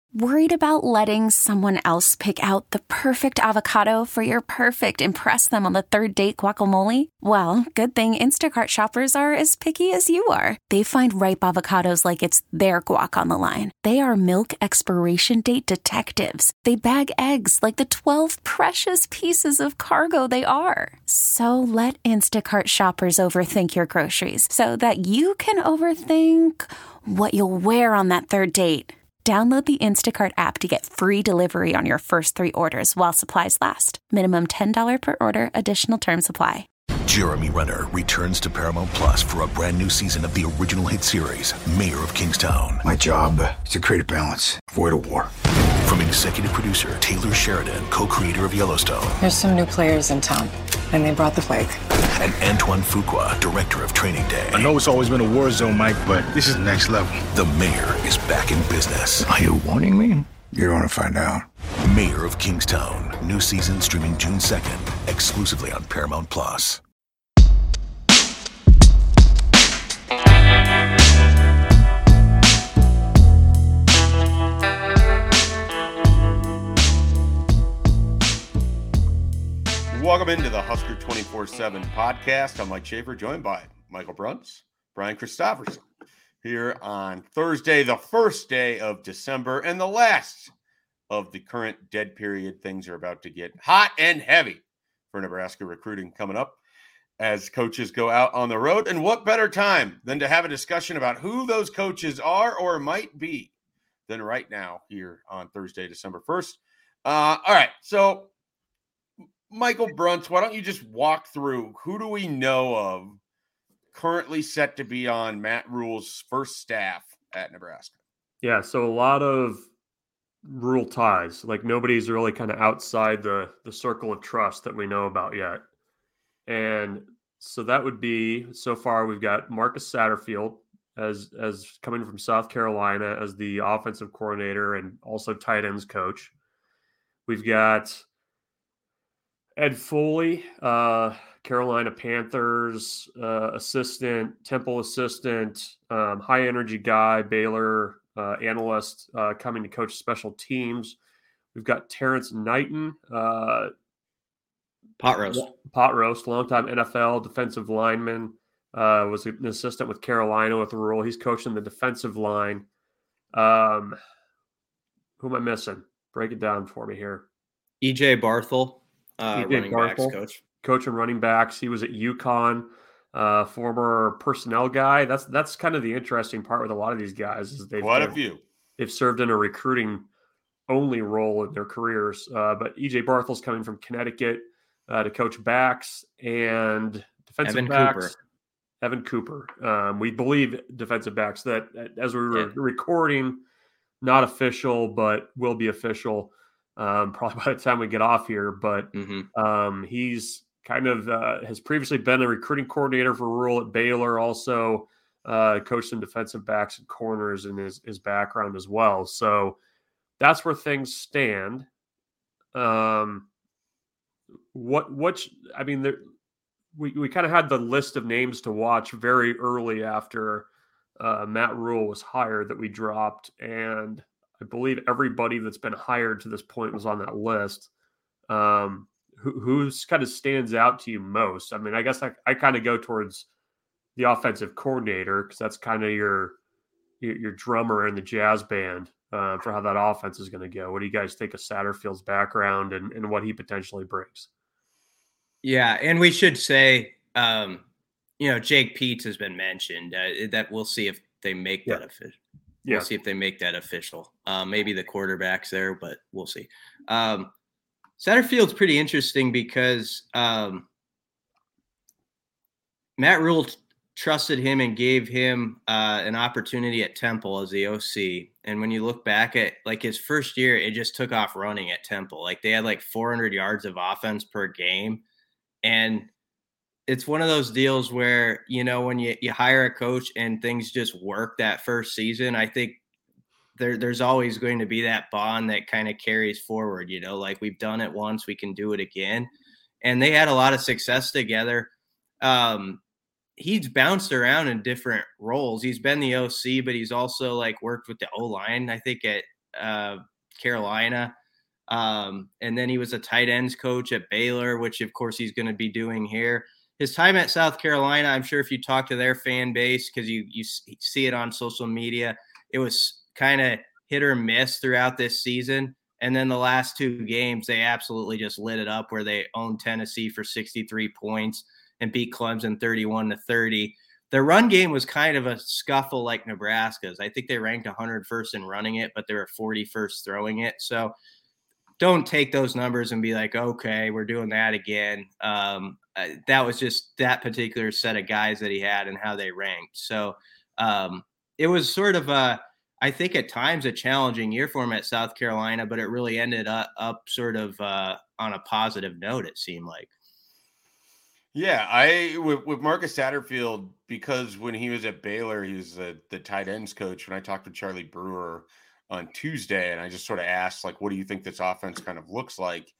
Worried about letting someone else pick out the perfect avocado for your perfect impress them on the third date guacamole? Well, good thing Instacart shoppers are as picky as you are. They find ripe avocados like it's their guac on the line. They are milk expiration date detectives. They bag eggs like the 12 precious pieces of cargo they are. So let Instacart shoppers overthink your groceries so that you can overthink what you'll wear on that third date. Download the Instacart app to get free delivery on your first 3 orders while supplies last. Minimum $10 per order. Additional terms apply. Jeremy Renner returns to Paramount Plus for a brand new season of the original hit series, Mayor of Kingstown. My job is to create a balance, avoid a war. From executive producer Taylor Sheridan, co-creator of Yellowstone. There's some new players in town, and they brought the plague. And Antoine Fuqua, director of Training Day. I know it's always been a war zone, Mike, but this is next level. The Mayor is back in business. Are you warning me? You're going to find out. Mayor of Kingstown. New season streaming June 2nd, exclusively on Paramount Plus. Welcome into the Husker 24/7 podcast. I'm Mike Schaefer, joined by Michael Bruns, Brian Christopherson, here on Thursday, the first day of December, and the last of the current dead period. Things are about to get hot and heavy for Nebraska recruiting coming up as coaches go out on the road. And what better time than to have a discussion about who those coaches are or might be than right now here on Thursday, December 1st. All right, so Michael Bruns, why don't you just walk through who do we know of currently set to be on Matt Rhule's first staff at Nebraska? Yeah, so a lot of Rhule ties. Like nobody's really kind of outside the circle of trust that we know about yet. And so that would be, so far we've got Marcus Satterfield as coming from South Carolina as the offensive coordinator and also tight ends coach. We've got Ed Foley, Carolina Panthers assistant, Temple assistant, high energy guy, Baylor analyst coming to coach special teams. We've got Terrence Knighton, pot roast, longtime NFL defensive lineman, was an assistant with Carolina with Rhule. He's coaching the defensive line. Who am I missing? Break it down for me here. EJ Barthel. Running backs coach and running backs. He was at UConn, former personnel guy. That's kind of the interesting part with a lot of these guys is they've served in a recruiting only role in their careers. But EJ Barthel's coming from Connecticut to coach backs and defensive backs. Evan Cooper. We believe defensive backs that as we were recording, not official, but will be official. Probably by the time we get off here, but he's kind of has previously been a recruiting coordinator for Rhule at Baylor, also coached some defensive backs and corners in his background as well. So that's where things stand. We kind of had the list of names to watch very early after Matt Rhule was hired that we dropped, and I believe everybody that's been hired to this point was on that list. Who's kind of stands out to you most? I mean, I guess I kind of go towards the offensive coordinator because that's kind of your drummer in the jazz band for how that offense is going to go. What do you guys think of Satterfield's background and what he potentially brings? Yeah, and we should say, Jake Peetz has been mentioned. That we'll see if they make that official. We'll see if they make that official. Maybe the quarterback's there, but we'll see. Satterfield's pretty interesting because Matt Rhule trusted him and gave him an opportunity at Temple as the OC. And when you look back at like his first year, it just took off running at Temple. Like they had like 400 yards of offense per game. And it's one of those deals where, when you hire a coach and things just work that first season, I think there's always going to be that bond that kind of carries forward, like we've done it once, we can do it again. And they had a lot of success together. He's bounced around in different roles. He's been the OC, but he's also like worked with the O-line, I think at Carolina. And then he was a tight ends coach at Baylor, which of course he's going to be doing here. His time at South Carolina, I'm sure if you talk to their fan base, because you see it on social media, it was kind of hit or miss throughout this season. And then the last 2 games, they absolutely just lit it up, where they owned Tennessee for 63 points and beat Clemson 31-30. Their run game was kind of a scuffle like Nebraska's. I think they ranked 101st in running it, but they were 41st throwing it. So don't take those numbers and be like, okay, we're doing that again. That was just that particular set of guys that he had and how they ranked. So it was sort of I think at times a challenging year for him at South Carolina, but it really ended up sort of on a positive note, it seemed like. Yeah, with Marcus Satterfield, because when he was at Baylor, he was the tight ends coach. When I talked to Charlie Brewer on Tuesday, and I just sort of asked, like, what do you think this offense kind of looks like?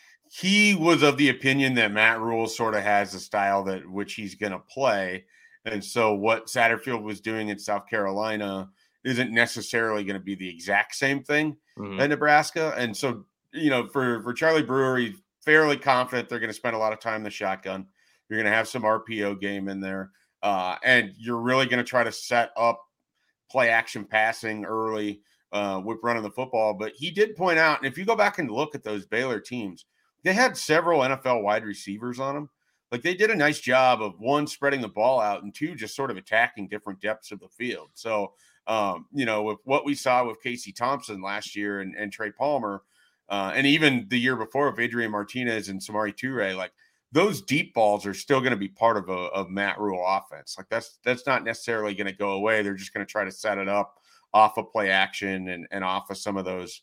He was of the opinion that Matt Rhule sort of has the style that which he's going to play. And so what Satterfield was doing in South Carolina isn't necessarily going to be the exact same thing at Nebraska. And so, for Charlie Brewer, he's fairly confident they're going to spend a lot of time in the shotgun. You're going to have some RPO game in there. And you're really going to try to set up play action passing early with running the football. But he did point out, and if you go back and look at those Baylor teams, they had several NFL wide receivers on them. Like, they did a nice job of, 1, spreading the ball out, and 2, just sort of attacking different depths of the field. So, with what we saw with Casey Thompson last year and Trey Palmer, and even the year before with Adrian Martinez and Samori Toure, like, those deep balls are still going to be part of Matt Rhule offense. Like, that's not necessarily going to go away. They're just going to try to set it up off of play action and off of some of those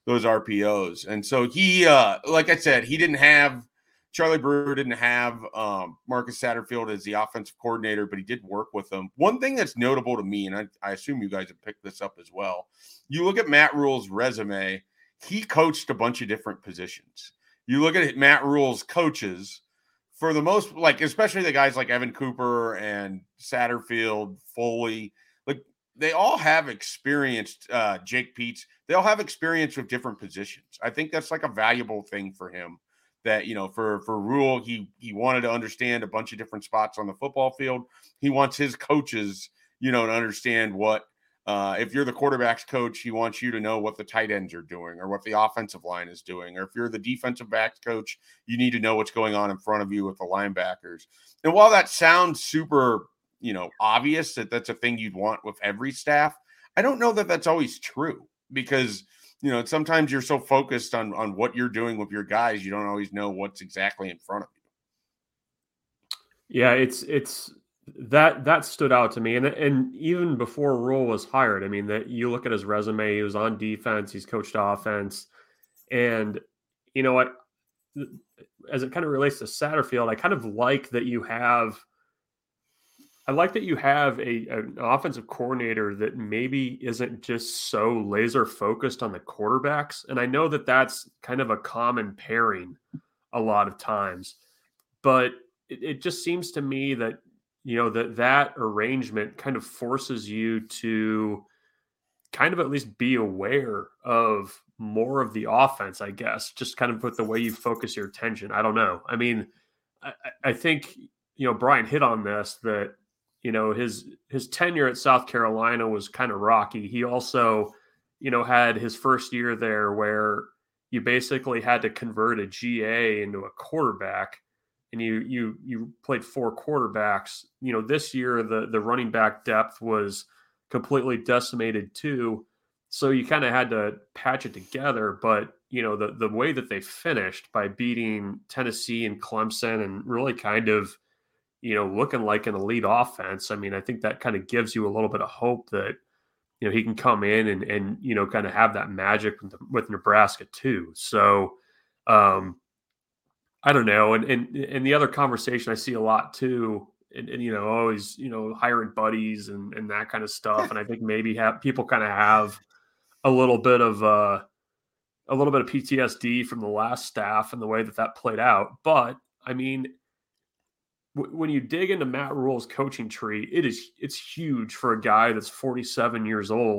RPOs. And so he, like I said, Charlie Brewer didn't have Marcus Satterfield as the offensive coordinator, but he did work with them. One thing that's notable to me, and I assume you guys have picked this up as well, you look at Matt Rhule's resume, he coached a bunch of different positions. You look at Matt Rhule's coaches, for the most, like, especially the guys like Evan Cooper and Satterfield, Foley, like, they all have experienced, Jake Peets, they all have experience with different positions. I think that's like a valuable thing for him, that, for Rhule, he wanted to understand a bunch of different spots on the football field. He wants his coaches, to understand what, if you're the quarterback's coach, he wants you to know what the tight ends are doing or what the offensive line is doing. Or if you're the defensive backs coach, you need to know what's going on in front of you with the linebackers. And while that sounds super, obvious that that's a thing you'd want with every staff, I don't know that that's always true, because sometimes you're so focused on what you're doing with your guys, you don't always know what's exactly in front of you. Yeah, it's that stood out to me. And even before Rhule was hired, I mean, that you look at his resume, he was on defense, he's coached offense. And, what, as it kind of relates to Satterfield, I kind of like that you have an offensive coordinator that maybe isn't just so laser focused on the quarterbacks. And I know that that's kind of a common pairing a lot of times, but it just seems to me that, that arrangement kind of forces you to kind of at least be aware of more of the offense, I guess, just kind of with the way you focus your attention. I don't know. I mean, I think, Brian hit on this, that, his tenure at South Carolina was kind of rocky. He also, had his first year there where you basically had to convert a GA into a quarterback, and you played 4 quarterbacks. This year the running back depth was completely decimated too, so you kind of had to patch it together. But the way that they finished by beating Tennessee and Clemson and really kind of looking like an elite offense, I mean, I think that kind of gives you a little bit of hope that he can come in and kind of have that magic with Nebraska too. So I don't know. And the other conversation I see a lot too, and always, hiring buddies and that kind of stuff. And I think maybe people kind of have a little bit of PTSD from the last staff and the way that played out. But I mean, when you dig into Matt Rhule's coaching tree, it's huge for a guy that's 47 years old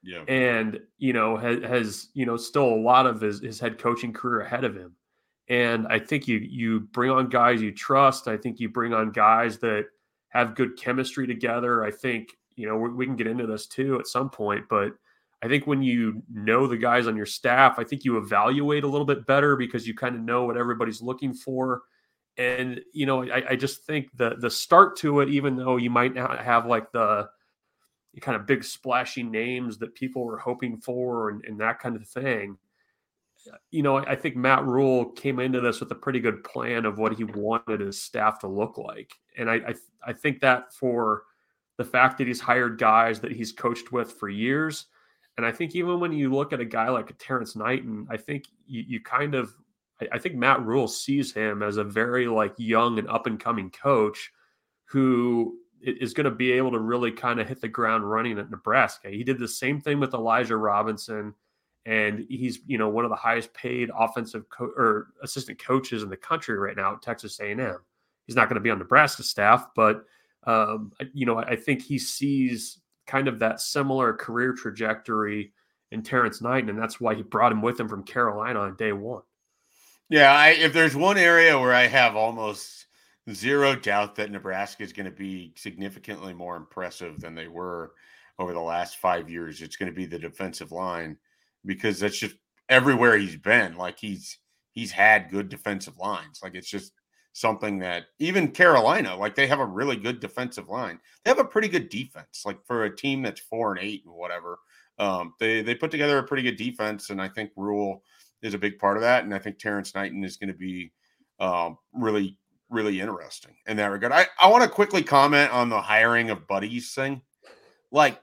Yeah. And, has still a lot of his head coaching career ahead of him. And I think you bring on guys you trust. I think you bring on guys that have good chemistry together. I think, we can get into this too at some point, but I think when you know the guys on your staff, I think you evaluate a little bit better because you kind of know what everybody's looking for. And, I just think the start to it, even though you might not have like the kind of big splashy names that people were hoping for and that kind of thing, I think Matt Rhule came into this with a pretty good plan of what he wanted his staff to look like. And I think that for the fact that he's hired guys that he's coached with for years. And I think even when you look at a guy like Terrence Knighton, I think I think Matt Rhule sees him as a very like young and up and coming coach who is going to be able to really kind of hit the ground running at Nebraska. He did the same thing with Elijah Robinson, and he's, one of the highest paid offensive or assistant coaches in the country right now at Texas A&M. He's not going to be on Nebraska staff, but I think he sees kind of that similar career trajectory in Terrence Knighton, and that's why he brought him with him from Carolina on day one. Yeah, if there's one area where I have almost zero doubt that Nebraska is going to be significantly more impressive than they were over the last 5 years, it's going to be the defensive line, because that's just everywhere he's been. Like he's had good defensive lines. Like it's just something that even Carolina, like they have a really good defensive line. They have a pretty good defense, like for a team that's 4-8 and whatever. They put together a pretty good defense, and I think Rhule is a big part of that. And I think Terrence Knighton is going to be really, really interesting in that regard. I want to quickly comment on the hiring of buddies thing. Like,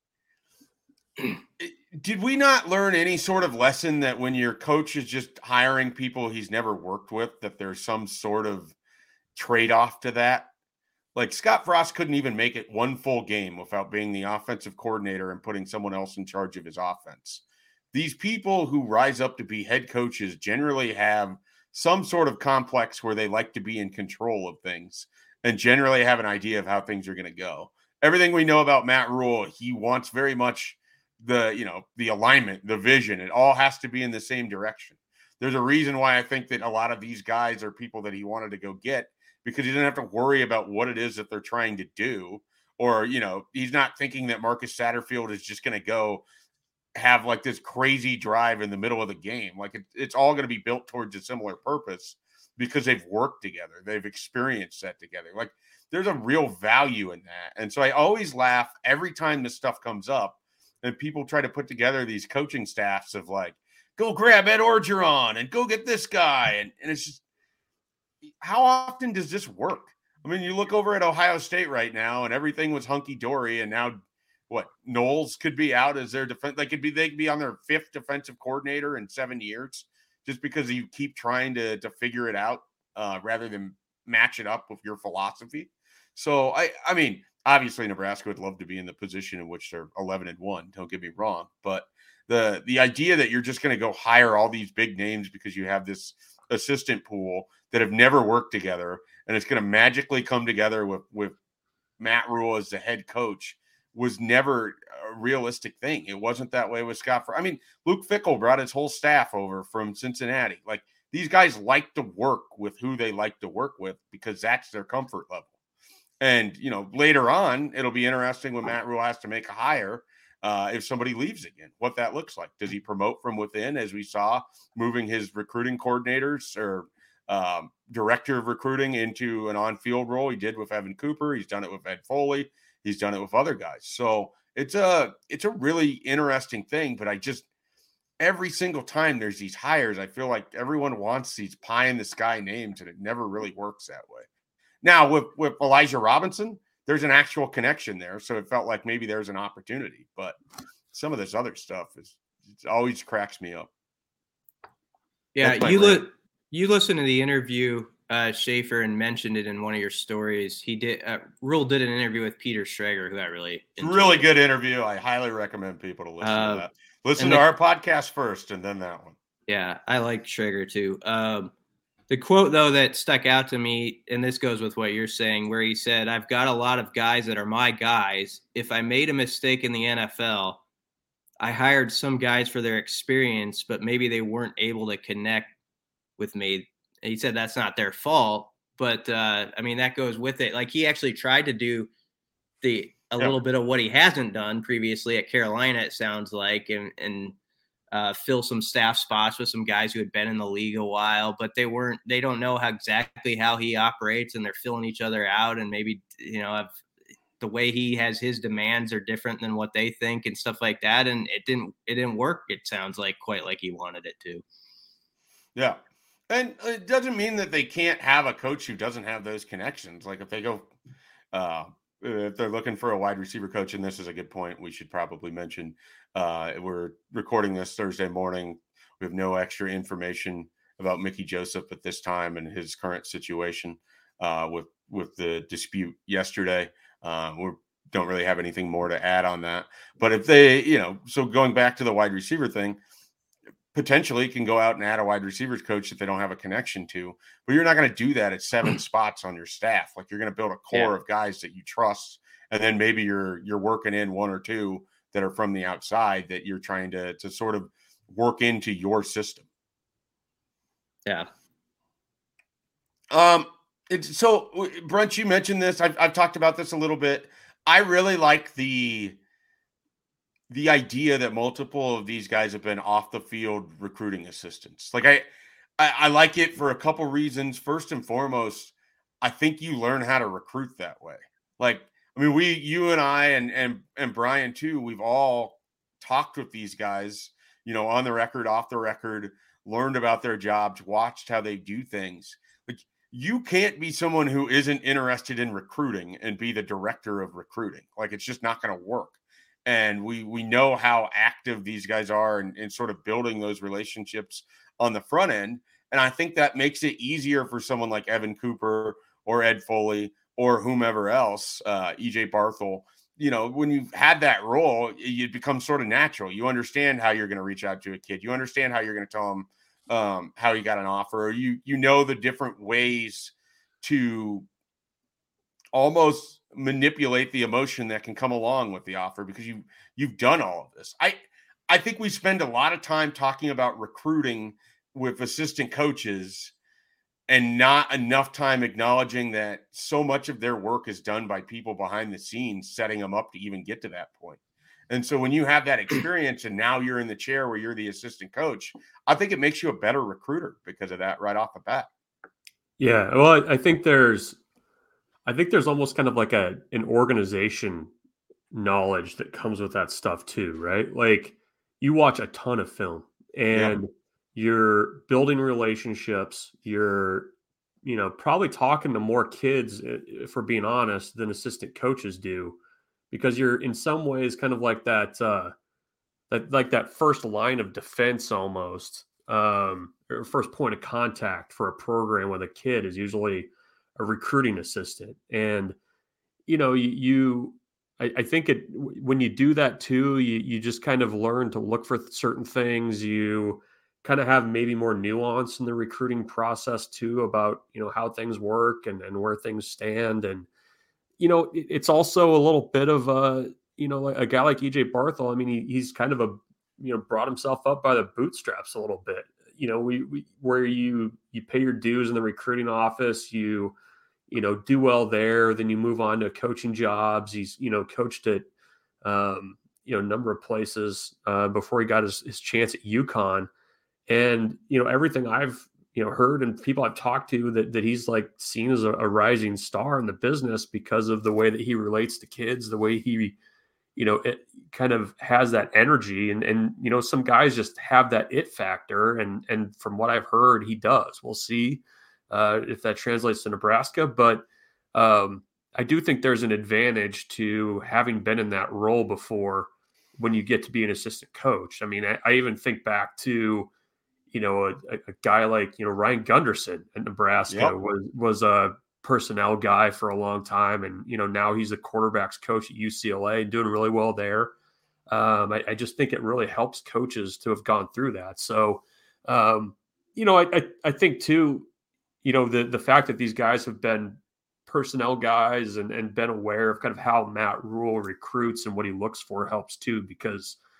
did we not learn any sort of lesson that when your coach is just hiring people he's never worked with, that there's some sort of trade-off to that? Like Scott Frost couldn't even make it one full game without being the offensive coordinator and putting someone else in charge of his offense. These people who rise up to be head coaches generally have some sort of complex where they like to be in control of things and generally have an idea of how things are going to go. Everything we know about Matt Rhule, he wants very much the alignment, the vision. It all has to be in the same direction. There's a reason why I think that a lot of these guys are people that he wanted to go get, because he doesn't have to worry about what it is that they're trying to do. Or, he's not thinking that Marcus Satterfield is just going to go have like this crazy drive in the middle of the game. Like it's all going to be built towards a similar purpose because they've worked together. They've experienced that together. Like there's a real value in that. And so I always laugh every time this stuff comes up and people try to put together these coaching staffs of like, go grab Ed Orgeron and go get this guy. And it's just, how often does this work? I mean, you look over at Ohio State right now and everything was hunky-dory, and now Knowles could be out as their defense. They could be on their 5th defensive coordinator in 7 years just because you keep trying to figure it out rather than match it up with your philosophy. So I mean, obviously Nebraska would love to be in the position in which they're 11-1. Don't get me wrong, but the idea that you're just going to go hire all these big names because you have this assistant pool that have never worked together, and it's going to magically come together with Matt Rhule as the head coach was never a realistic thing. It wasn't that way with Scott. I mean, Luke Fickell brought his whole staff over from Cincinnati. Like these guys like to work with who they like to work with because that's their comfort level. And, later on, it'll be interesting when Matt Rhule has to make a hire if somebody leaves again, what that looks like. Does he promote from within, as we saw, moving his recruiting coordinators or director of recruiting into an on-field role? He did with Evan Cooper. He's done it with Ed Foley. He's done it with other guys. So it's a really interesting thing, but every single time there's these hires, I feel like everyone wants these pie in the sky names, and it never really works that way. Now with Elijah Robinson, there's an actual connection there. So it felt like maybe there's an opportunity, but some of this other stuff it always cracks me up. Yeah. You listened to the interview, Schaefer, and mentioned it in one of your stories. He did. Rhule did an interview with Peter Schrager, who I really enjoyed. Really good interview. I highly recommend people to listen to that. Listen to our podcast first, and then that one. Yeah, I like Schrager too. The quote though that stuck out to me, and this goes with what you're saying, where he said, "I've got a lot of guys that are my guys. If I made a mistake in the NFL, I hired some guys for their experience, but maybe they weren't able to connect with me. And he said that's not their fault, but I mean, that goes with it. Like, he actually tried to do a little bit of what he hasn't done previously at Carolina, it sounds like, and fill some staff spots with some guys who had been in the league a while, but they don't know exactly how he operates, and they're filling each other out. And maybe, the way he has his demands are different than what they think and stuff like that. And it didn't work. It sounds like quite like he wanted it to. Yeah. And it doesn't mean that they can't have a coach who doesn't have those connections. Like, if they go, if they're looking for a wide receiver coach, and this is a good point, we should probably mention, we're recording this Thursday morning. We have no extra information about Mickey Joseph at this time and his current situation with the dispute yesterday. We don't really have anything more to add on that. But if they, so going back to the wide receiver thing, potentially can go out and add a wide receivers coach that they don't have a connection to, but you're not going to do that at 7 spots on your staff. Like, you're going to build a core of guys that you trust, and then maybe you're working in 1 or 2 that are from the outside that you're trying to sort of work into your system. Yeah. So, Brent, you mentioned this. I've talked about this a little bit. I really like the idea that multiple of these guys have been off the field recruiting assistants. Like, I like it for a couple reasons. First and foremost, I think you learn how to recruit that way. Like, I mean, you and I and Brian too, we've all talked with these guys, on the record, off the record, learned about their jobs, watched how they do things. Like, you can't be someone who isn't interested in recruiting and be the director of recruiting. Like, it's just not going to work. And we know how active these guys are in sort of building those relationships on the front end. And I think that makes it easier for someone like Evan Cooper or Ed Foley or whomever else, EJ Barthel. When you've had that role, it becomes sort of natural. You understand how you're going to reach out to a kid. You understand how you're going to tell them how you got an offer, or you know the different ways to almost manipulate the emotion that can come along with the offer because you've done all of this. I think we spend a lot of time talking about recruiting with assistant coaches and not enough time acknowledging that so much of their work is done by people behind the scenes, setting them up to even get to that point. And so when you have that experience and now you're in the chair where you're the assistant coach, I think it makes you a better recruiter because of that right off the bat. Yeah. Well, I think there's almost kind of like an organization knowledge that comes with that stuff too, right? Like, you watch a ton of film and you're building relationships. You're, probably talking to more kids, if we're being honest, than assistant coaches do, because you're in some ways kind of like that first line of defense almost, or first point of contact for a program with a kid is usually a recruiting assistant. And, I think when you do that too, you just kind of learn to look for certain things. You kind of have maybe more nuance in the recruiting process too about, how things work and where things stand. And, it's also a little bit of a guy like EJ Barthel. I mean, he's kind of brought himself up by the bootstraps a little bit. Where you pay your dues in the recruiting office, you do well there, then you move on to coaching jobs. He's, coached at, a number of places before he got his chance at UConn. And, everything I've, heard and people I've talked to that he's like seen as a rising star in the business because of the way that he relates to kids, the way he, it kind of has that energy and, some guys just have that it factor. And from what I've heard, he does. We'll see if that translates to Nebraska, but I do think there's an advantage to having been in that role before when you get to be an assistant coach. I mean, I even think back to, a guy like, Ryan Gunderson at Nebraska was a personnel guy for a long time. And, now he's a quarterbacks coach at UCLA and doing really well there. I just think it really helps coaches to have gone through that. So, I think too, the fact that these guys have been personnel guys and been aware of kind of how Matt Rhule recruits and what he looks for helps too, because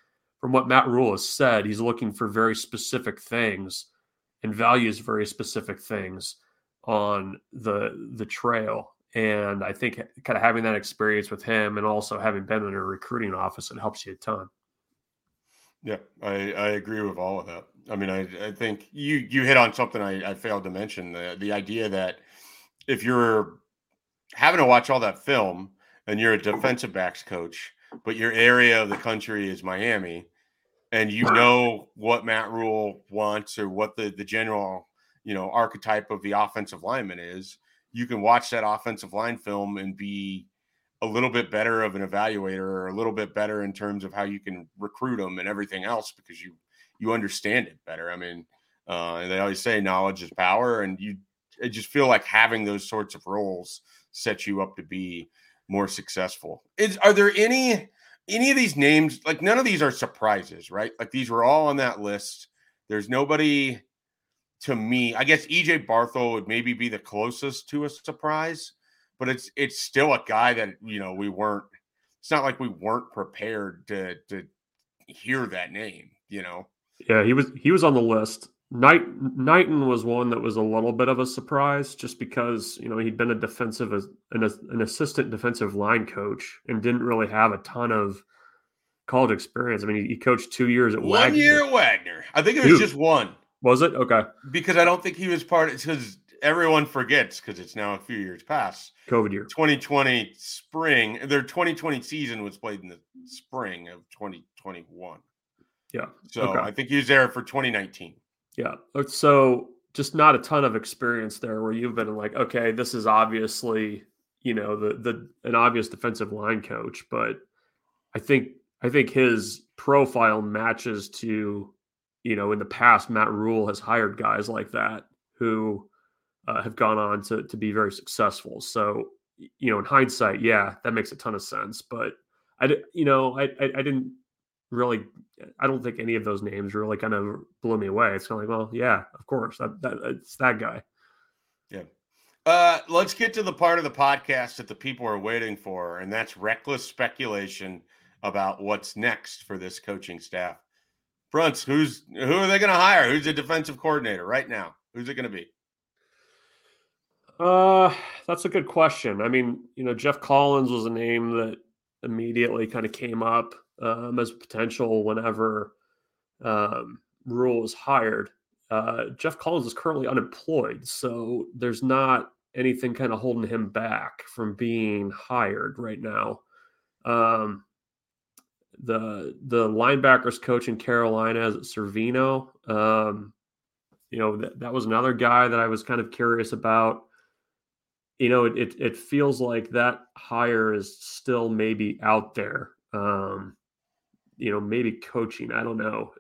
from what Matt Rule has said, he's looking for very specific things and values very specific things on the trail. And I think kind of having that experience with him and also having been in a recruiting office, it helps you a ton. Yeah, I agree with all of that. I mean, I think you hit on something I failed to mention, the idea that if you're having to watch all that film and you're a defensive backs coach, but your area of the country is Miami, and you know what Matt Rule wants or what the general, archetype of the offensive lineman is, you can watch that offensive line film and be a little bit better of an evaluator or a little bit better in terms of how you can recruit them and everything else because you understand it better. I mean, they always say knowledge is power, and I just feel like having those sorts of roles sets you up to be more successful. Are there any of these names, like none of these are surprises, right? Like these were all on that list. There's nobody, to me, I guess EJ Barthel would maybe be the closest to a surprise, but it's still a guy that, it's not like we weren't prepared to hear that name, Yeah, he was on the list. Knighton was one that was a little bit of a surprise just because, he'd been an assistant defensive line coach and didn't really have a ton of college experience. I mean, he coached 2 years at Wagner. 1 year at Wagner. I think it was just one. Was it? Okay. Because I don't think he was because everyone forgets because it's now a few years past. COVID year. 2020 spring. Their 2020 season was played in the spring of 2021. Yeah. So okay. I think he was there for 2019. Yeah. So just not a ton of experience there where you've been like, okay, this is obviously, an obvious defensive line coach, but I think his profile matches to, in the past, Matt Rule has hired guys like that who have gone on to be very successful. So, in hindsight, yeah, that makes a ton of sense, but I didn't really, I don't think any of those names really kind of blew me away. It's kind of like, well, yeah, of course, it's that guy. Yeah. Let's get to the part of the podcast that the people are waiting for, and that's reckless speculation about what's next for this coaching staff. Brunts, who are they going to hire? Who's the defensive coordinator right now? Who's it going to be? That's a good question. I mean, Jeff Collins was a name that immediately kind of came up as potential whenever Rule was hired. Jeff Collins is currently unemployed, so there's not anything kind of holding him back from being hired right now. The linebackers coach in Carolina is Servino. That was another guy that I was kind of curious about. It feels like that hire is still maybe out there. Maybe coaching. I don't know.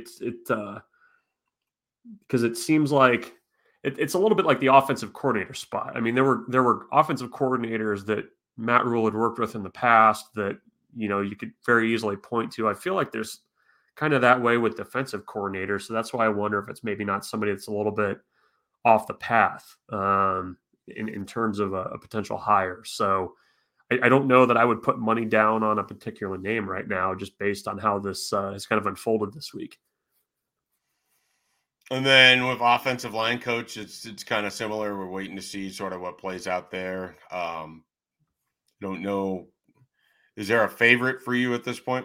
Because it seems like it's a little bit like the offensive coordinator spot. I mean, there were offensive coordinators that Matt Rule had worked with in the past that, you could very easily point to. I feel like there's kind of that way with defensive coordinators. So that's why I wonder if it's maybe not somebody that's a little bit off the path in terms of a potential hire. So I don't know that I would put money down on a particular name right now, just based on how this has kind of unfolded this week. And then with offensive line coach, it's kind of similar. We're waiting to see sort of what plays out there. Don't know. Is there a favorite for you at this point?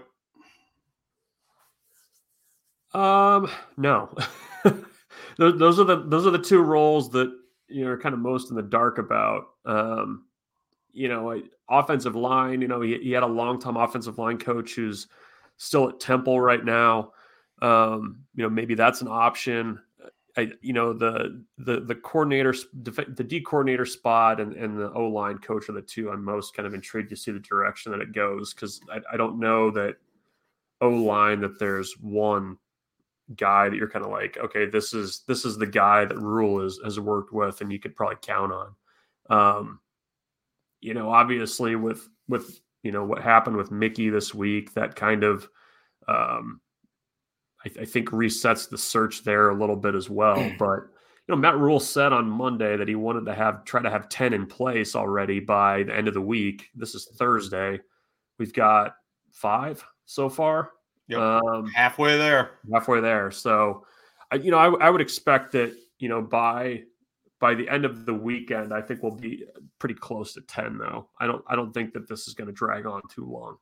No. Those are the two roles that are kind of most in the dark about. Offensive line. He had a long-time offensive line coach who's still at Temple right now. Maybe that's an option. The coordinator, the D coordinator spot and the O-line coach are the two I'm most kind of intrigued to see the direction that it goes. Cause I don't know that O-line that there's one guy that you're kind of like, okay, this is the guy that Rule has worked with and you could probably count on. Obviously with what happened with Mickey this week, that kind of, I think resets the search there a little bit as well. But, Matt Rule said on Monday that he wanted to try to have 10 in place already by the end of the week. This is Thursday. We've got 5 so far. Yep. Halfway there. So, I would expect that, by the end of the weekend, I think we'll be pretty close to 10 though. I don't think that this is going to drag on too long.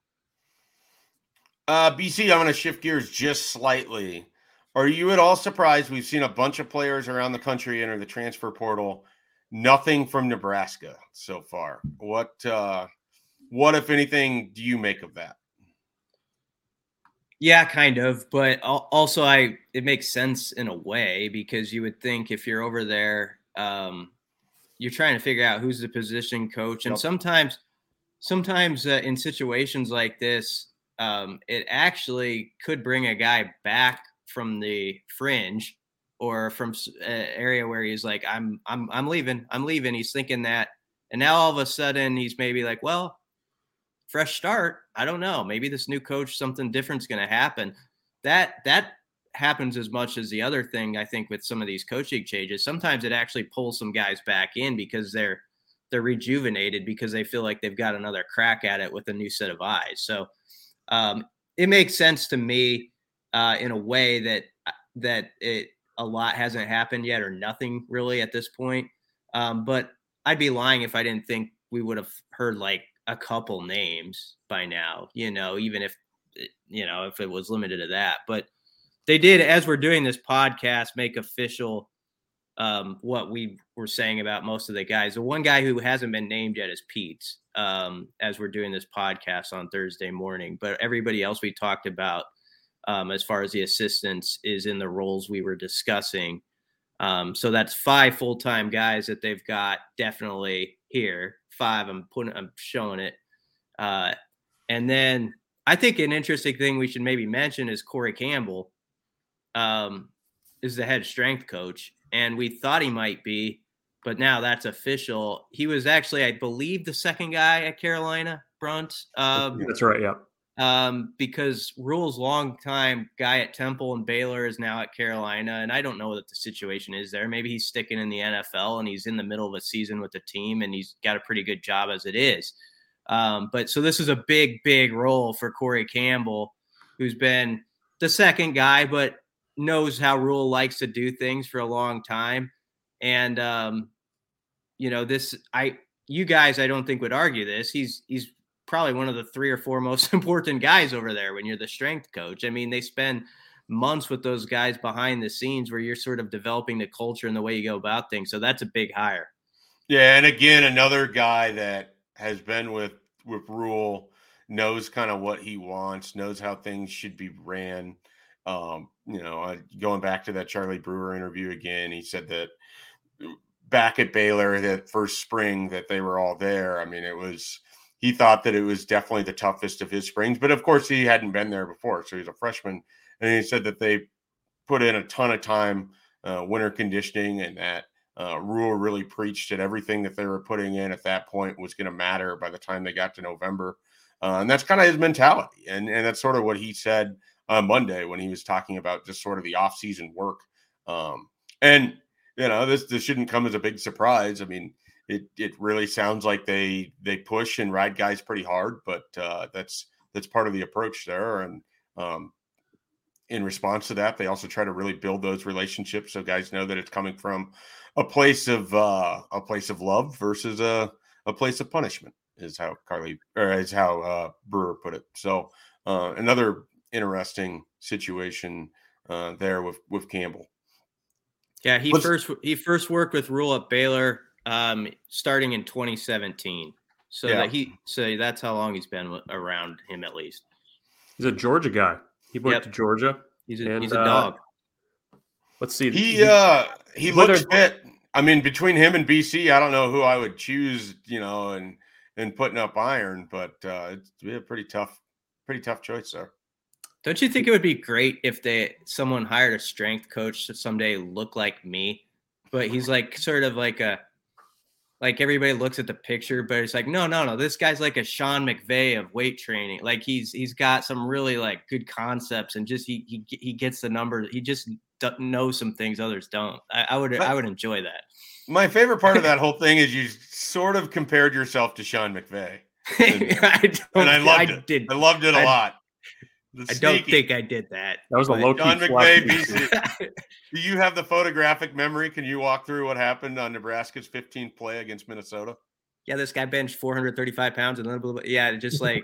BC, I'm going to shift gears just slightly. Are you at all surprised we've seen a bunch of players around the country enter the transfer portal? Nothing from Nebraska so far. What if anything, do you make of that? Yeah, kind of. But also it makes sense in a way, because you would think if you're over there, you're trying to figure out who's the position coach. And sometimes in situations like this, it actually could bring a guy back from the fringe or from an area where he's like, I'm leaving. He's thinking that. And now all of a sudden he's maybe like, well, fresh start. I don't know. Maybe this new coach, something different's going to happen. That happens as much as the other thing, I think, with some of these coaching changes. Sometimes it actually pulls some guys back in because they're rejuvenated, because they feel like they've got another crack at it with a new set of eyes. So it makes sense to me in a way that a lot hasn't happened yet, or nothing really at this point. But I'd be lying if I didn't think we would have heard like a couple names by now, even if it was limited to that. But they did, as we're doing this podcast, make official what we were saying about most of the guys. The one guy who hasn't been named yet is Pete's, as we're doing this podcast on Thursday morning. But everybody else we talked about, as far as the assistants, is in the roles we were discussing. So that's 5 full-time guys that they've got definitely here. 5, I'm showing it. And then I think an interesting thing we should maybe mention is Corey Campbell is the head strength coach. And we thought he might be, but now that's official. He was actually, I believe, the second guy at Carolina, Brunt. That's right, yeah. Because Rule's longtime guy at Temple and Baylor is now at Carolina, and I don't know what the situation is there. Maybe he's sticking in the NFL and he's in the middle of a season with the team and he's got a pretty good job as it is. But so this is a big, big role for Corey Campbell, who's been the second guy, but knows how Rule likes to do things for a long time. And, you guys, I don't think would argue this. He's probably one of the 3 or 4 most important guys over there when you're the strength coach. I mean, they spend months with those guys behind the scenes where you're sort of developing the culture and the way you go about things. So that's a big hire. Yeah. And again, another guy that has been with Rule, knows kind of what he wants, knows how things should be ran. Going back to that Charlie Brewer interview again, he said that back at Baylor, that first spring that they were all there, I mean, he thought that it was definitely the toughest of his springs, but of course he hadn't been there before. So he's a freshman. And he said that they put in a ton of time, winter conditioning, and that Rule really preached that everything that they were putting in at that point was going to matter by the time they got to November. And that's kind of his mentality. And that's sort of what he said on Monday when he was talking about just sort of the off-season work. This shouldn't come as a big surprise. I mean, it really sounds like they push and ride guys pretty hard, but that's part of the approach there. And in response to that, they also try to really build those relationships so guys know that it's coming from a place of love versus a place of punishment, is how Brewer put it. So another interesting situation there with Campbell. Yeah, he first worked with Rule at Baylor starting in 2017. So that's how long he's been around him, at least. He's a Georgia guy. He went to Georgia. He's a dog. Let's see. He looks fit. I mean, between him and BC, I don't know who I would choose, and putting up iron, but it'd be a pretty tough choice there. Don't you think it would be great if someone hired a strength coach to someday look like me? But he's like sort of like everybody looks at the picture, but it's like, no. This guy's like a Sean McVay of weight training. Like he's got some really like good concepts, and just he gets the numbers. He just knows some things others don't. I would enjoy that. My favorite part of that whole thing is you sort of compared yourself to Sean McVay, and I loved it. I loved it a lot. I don't think I did that. That was a low-key Sean McVay, BC. Do you have the photographic memory? Can you walk through what happened on Nebraska's 15th play against Minnesota? Yeah, this guy benched 435 pounds and then blah, blah, blah. Yeah, just like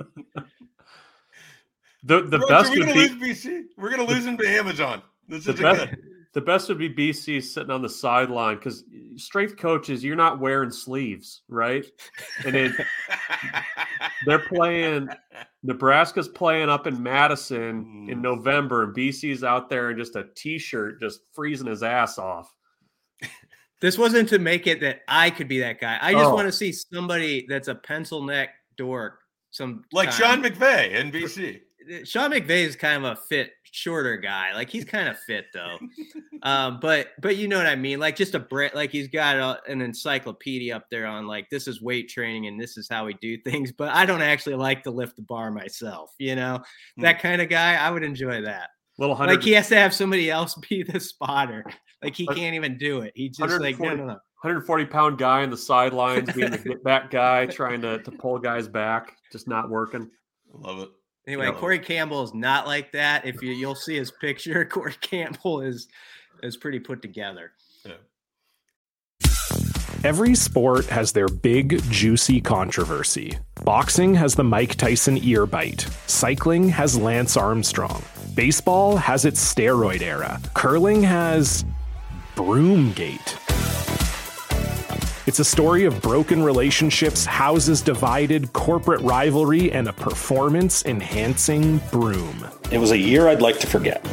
the best would be lose BC. We're gonna lose him to Amazon. This is good. The best would be BC sitting on the sideline because strength coaches, you're not wearing sleeves, right? And they're playing. Nebraska's playing up in Madison in November, and BC's out there in just a t-shirt, just freezing his ass off. This wasn't to make it that I could be that guy. I just want to see somebody that's a pencil neck dork. Sean McVay in BC. Sean McVay is kind of a fit, shorter guy. Like he's kind of fit though. But you know what I mean? Like just like he's got an encyclopedia up there on like, this is weight training and this is how we do things. But I don't actually like to lift the bar myself. You know, that kind of guy, I would enjoy that. Like he has to have somebody else be the spotter. Like he can't even do it. He just like, no. 140-pound guy on the sidelines being the get back guy, trying to pull guys back, just not working. I love it. Anyway, Corey Campbell is not like that. If you'll see his picture, Corey Campbell is pretty put together. Yeah. Every sport has their big, juicy controversy. Boxing has the Mike Tyson ear bite. Cycling has Lance Armstrong. Baseball has its steroid era. Curling has Broomgate. It's a story of broken relationships, houses divided, corporate rivalry, and a performance-enhancing broom. It was a year I'd like to forget.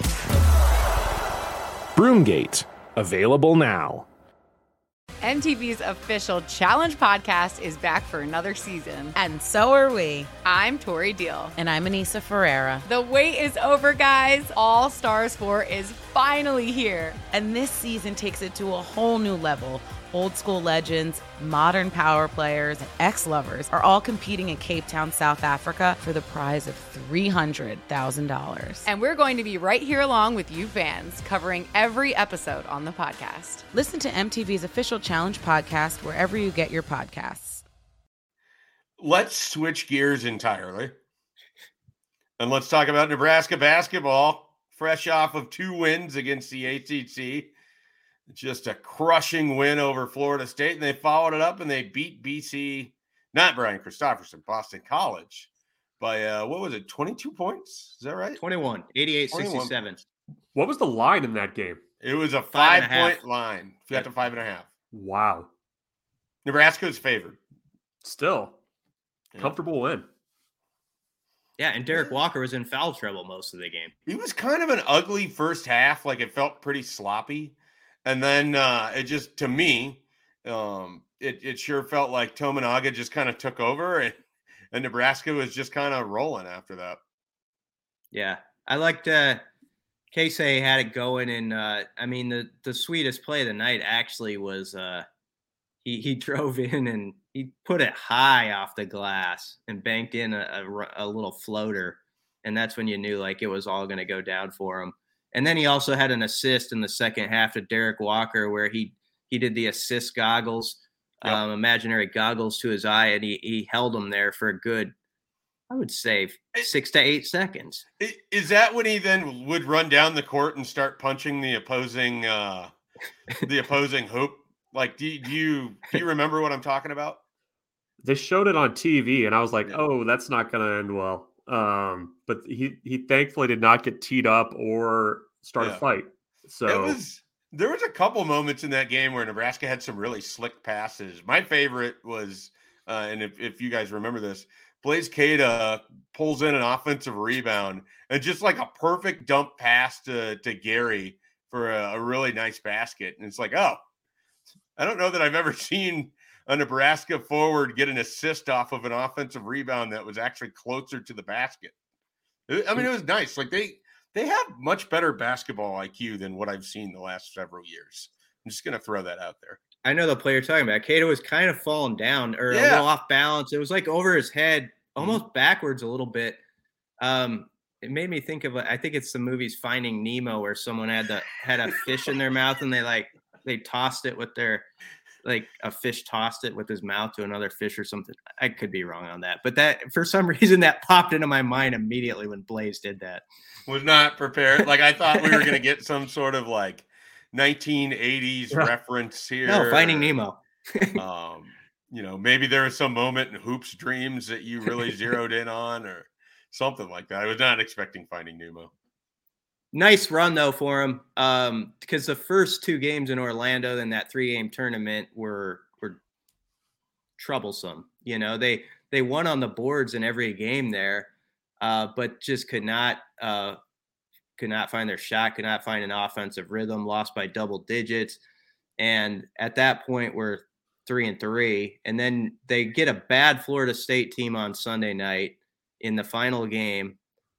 Broomgate, available now. MTV's official Challenge podcast is back for another season. And so are we. I'm Tori Deal. And I'm Anissa Ferreira. The wait is over, guys. All Stars 4 is finally here. And this season takes it to a whole new level. Old school legends, modern power players, and ex-lovers are all competing in Cape Town, South Africa for the prize of $300,000. And we're going to be right here along with you fans, covering every episode on the podcast. Listen to MTV's official Challenge podcast wherever you get your podcasts. Let's switch gears entirely. And let's talk about Nebraska basketball, fresh off of 2 wins against the ACC. Just a crushing win over Florida State, and they followed it up and they beat BC, not Brian Christopherson, Boston College, by, 22 points? Is that right? 21, 88-67. What was the line in that game? It was a 5-point line. You got to 5.5. Wow. Nebraska is favored. Still. Comfortable win. Yeah, and Derek Walker was in foul trouble most of the game. It was kind of an ugly first half. Like, it felt pretty sloppy. And then it just, to me, it sure felt like Tominaga just kind of took over, and Nebraska was just kind of rolling after that. Yeah, I liked Casey had it going, and I mean the sweetest play of the night actually was he drove in and he put it high off the glass and banked in a little floater, and that's when you knew like it was all going to go down for him. And then he also had an assist in the second half to Derek Walker where he did the assist goggles, imaginary goggles to his eye, and he held them there for a good, I would say, 6 to 8 seconds. Is that when he then would run down the court and start punching the opposing hoop? Like, do you remember what I'm talking about? They showed it on TV, and I was like, oh, that's not going to end well. But he thankfully did not get teed up or start a fight. So there was a couple moments in that game where Nebraska had some really slick passes. My favorite was, and if you guys remember this, Blaise Keita pulls in an offensive rebound and just like a perfect dump pass to Gary for a really nice basket. And it's like, oh, I don't know that I've ever seen a Nebraska forward get an assist off of an offensive rebound that was actually closer to the basket. I mean, it was nice. Like they have much better basketball IQ than what I've seen the last several years. I'm just going to throw that out there. I know the player you're talking about. Keita was kind of falling down or a little off balance. It was like over his head, almost backwards a little bit. It made me think of, I think it's the movie's Finding Nemo where someone had a fish in their mouth and they tossed it with their like a fish tossed it with his mouth to another fish or something. I could be wrong on that, but that for some reason that popped into my mind immediately when Blaze did that. Was not prepared. Like I thought we were going to get some sort of like 1980s reference here. No, Finding Nemo. Maybe there was some moment in Hoop's dreams that you really zeroed in on or something like that. I was not expecting Finding Nemo. Nice run though for him, because the first 2 games in Orlando in that 3-game tournament were troublesome. They won on the boards in every game there, but just could not find their shot, could not find an offensive rhythm. Lost by double digits, and at that point we're 3-3, and then they get a bad Florida State team on Sunday night in the final game,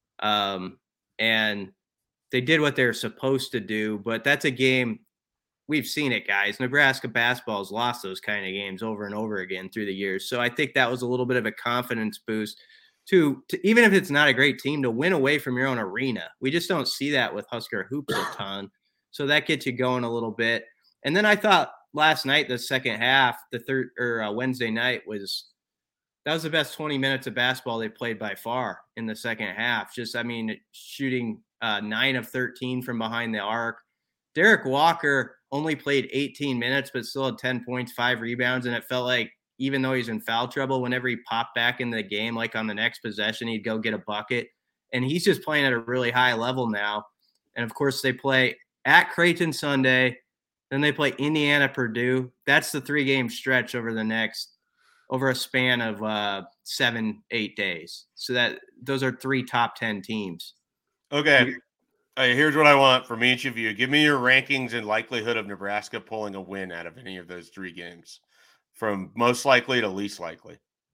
and they did what they're supposed to do, but that's a game we've seen it, guys. Nebraska basketball has lost those kind of games over and over again through the years. So I think that was a little bit of a confidence boost to even if it's not a great team, to win away from your own arena. We just don't see that with Husker hoops a ton. So that gets you going a little bit. And then I thought last night, the second half, Wednesday night that was the best 20 minutes of basketball they played by far in the second half. Shooting 9 of 13 from behind the arc. Derek Walker only played 18 minutes, but still had 10 points, 5 rebounds. And it felt like even though he's in foul trouble, whenever he popped back into the game, like on the next possession, he'd go get a bucket. And he's just playing at a really high level now. And of course they play at Creighton Sunday. Then they play Indiana, Purdue. That's the 3-game stretch over a span of 7-8 days. So those are 3 top 10 teams. Okay. Here's what I want from each of you. Give me your rankings and likelihood of Nebraska pulling a win out of any of those 3 games, from most likely to least likely.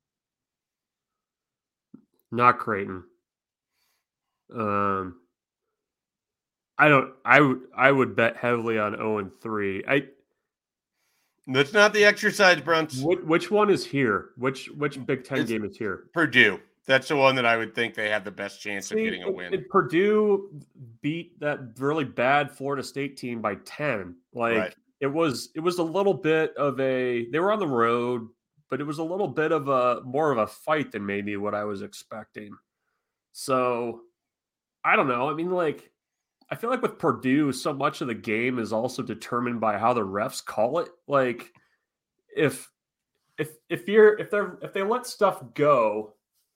Not Creighton. I would bet heavily on 0-3. That's not the exercise, Brunts. Which one is here? Which Big Ten game is here? Purdue. That's the one that I would think they have the best chance of getting a win. Purdue beat that really bad Florida State team by 10. Right. It was a little bit of they were on the road, but it was a little bit of more of a fight than maybe what I was expecting. So I don't know. I mean, I feel like with Purdue, so much of the game is also determined by how the refs call it. Like if they let stuff go,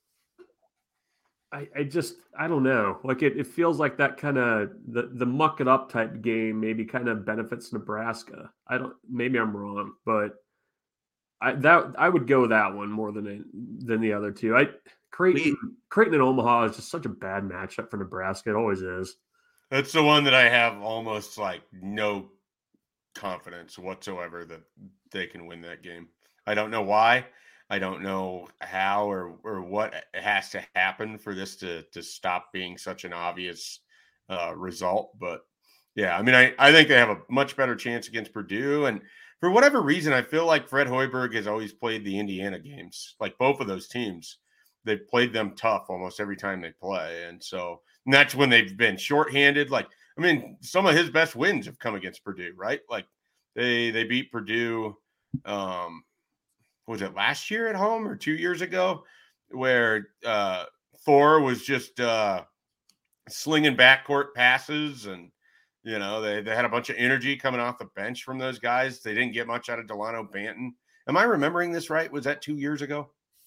I don't know. Like it feels like that kind of the muck it up type game maybe kind of benefits Nebraska. Maybe I'm wrong, but I would go that one more than the other 2. Creighton and Omaha is just such a bad matchup for Nebraska. It always is. That's the one that I have almost no confidence whatsoever that they can win that game. I don't know why. I don't know how or what has to happen for this to stop being such an obvious result. But yeah, I mean, I think they have a much better chance against Purdue. And for whatever reason, I feel like Fred Hoiberg has always played the Indiana games. Like both of those teams, they've played them tough almost every time they play. And that's when they've been shorthanded. Some of his best wins have come against Purdue, right? Like they beat Purdue. Was it last year at home or 2 years ago, where Thor was just slinging backcourt passes, and they had a bunch of energy coming off the bench from those guys. They didn't get much out of Delano Banton. Am I remembering this right? Was that 2 years ago?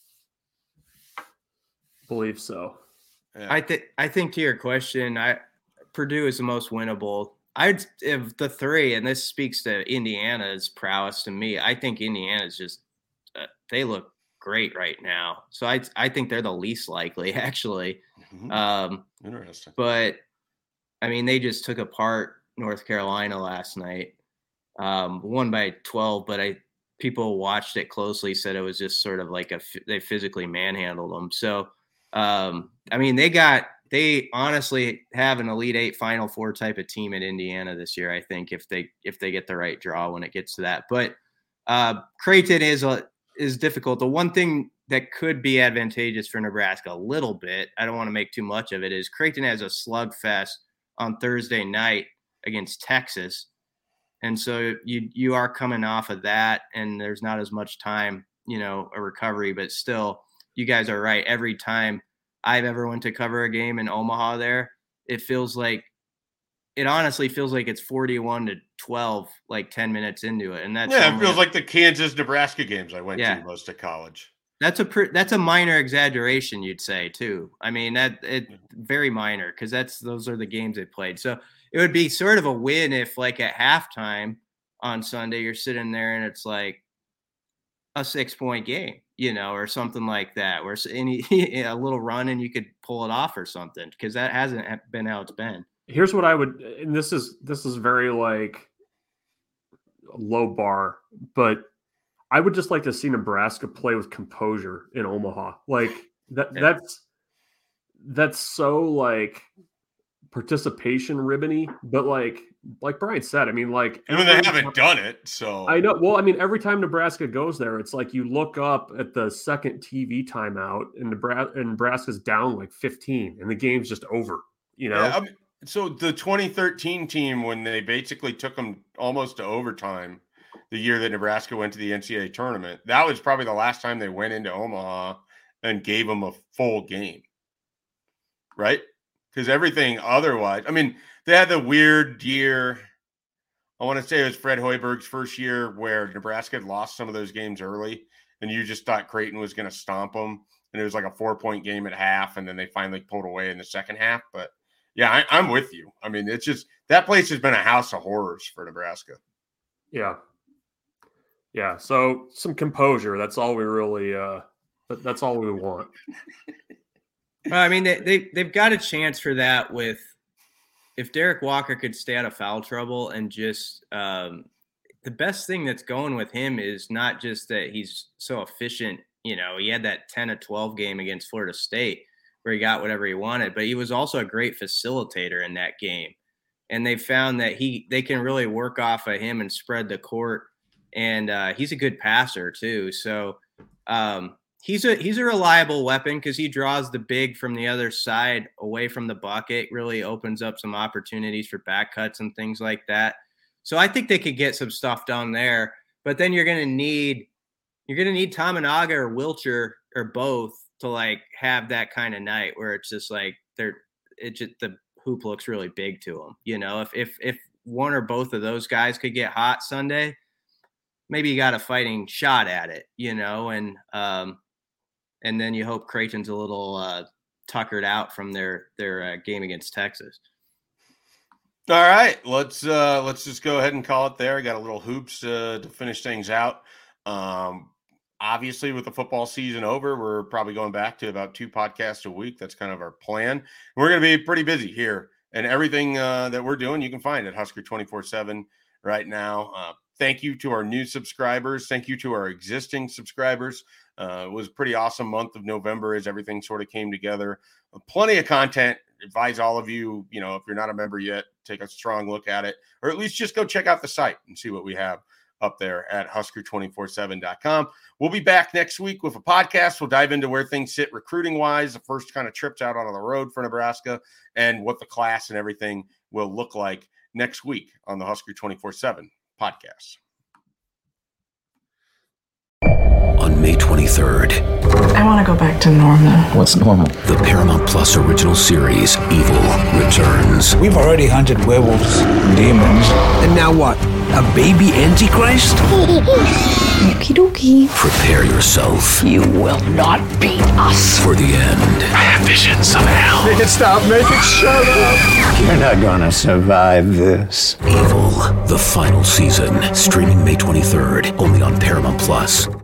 Believe so. Yeah. I think to your question, Purdue is the most winnable. Of the 3, and this speaks to Indiana's prowess to me. I think Indiana's just they look great right now. So I think they're the least likely, actually. Mm-hmm. Interesting. But I mean, they just took apart North Carolina last night, won by 12. But people watched it closely, said it was just sort of like they physically manhandled them. So I mean, they honestly have an Elite 8 Final Four type of team at Indiana this year. I think if they get the right draw when it gets to that. But Creighton is difficult. The one thing that could be advantageous for Nebraska a little bit, I don't want to make too much of it, is Creighton has a slugfest on Thursday night against Texas. And so you are coming off of that, and there's not as much time, a recovery, but still, you guys are right. Every time I've ever went to cover a game in Omaha there, it honestly feels like it's 41-12, like 10 minutes into it. And that's it feels like the Kansas-Nebraska games I went to most of college. That's a minor exaggeration, you'd say, too. I mean, very minor, because those are the games they played. So it would be sort of a win if, like, at halftime on Sunday, you're sitting there and it's like a 6-point game, or something like that, where a little run and you could pull it off or something, because that hasn't been how it's been. Here's what I would, and this is very like low bar, but I would just like to see Nebraska play with composure in Omaha. Like that's so like participation ribbony, but like Brian said, I mean, like, I mean, they haven't done it, so I know. Well, I mean, every time Nebraska goes there, it's like you look up at the second TV timeout and Nebraska's down like 15 and the game's just over, Yeah, I mean, so the 2013 team, when they basically took them almost to overtime, the year that Nebraska went to the NCAA tournament, that was probably the last time they went into Omaha and gave them a full game, right? Because everything otherwise, I mean, they had the weird year. I want to say it was Fred Hoiberg's first year where Nebraska had lost some of those games early, and you just thought Creighton was going to stomp them, and it was like a 4-point game at half, and then they finally pulled away in the second half. But yeah, I'm with you. I mean, it's just that place has been a house of horrors for Nebraska. Yeah. Yeah. So some composure. That's all we really, that's all we want. Well, I mean, they've got a chance for that if Derek Walker could stay out of foul trouble and just the best thing that's going with him is not just that he's so efficient. He had that 10-12 game against Florida State where he got whatever he wanted, but he was also a great facilitator in that game. And they found that they can really work off of him and spread the court. And he's a good passer too. So he's a reliable weapon because he draws the big from the other side away from the bucket, really opens up some opportunities for back cuts and things like that. So I think they could get some stuff done there. But then you're gonna need Tominaga or Wilcher or both to like have that kind of night where it's just like the hoop looks really big to them. If one or both of those guys could get hot Sunday, maybe you got a fighting shot at it, and then you hope Creighton's a little tuckered out from their game against Texas. All right, let's just go ahead and call it there. I got a little hoops to finish things out. Obviously, with the football season over, we're probably going back to about 2 podcasts a week. That's kind of our plan. We're going to be pretty busy here, and everything that we're doing, you can find at Husker 24/7 right now. Thank you to our new subscribers. Thank you to our existing subscribers. It was a pretty awesome month of November as everything sort of came together. Plenty of content. Advise all of you, if you're not a member yet, take a strong look at it, or at least just go check out the site and see what we have up there at Husker247.com. We'll be back next week with a podcast. We'll dive into where things sit recruiting-wise, the first kind of trips out on the road for Nebraska, and what the class and everything will look like next week on the Husker 24/7 podcast. On May 23rd. I want to go back to normal. What's normal? The Paramount Plus original series, Evil, returns. We've already hunted werewolves, demons. And now what? A baby Antichrist? Okie dokie. Prepare yourself. You will not beat us. For the end. I have visions of hell. Make it stop. Make it shut up. You're not gonna survive this. Evil, the final season. Streaming May 23rd, only on Paramount Plus.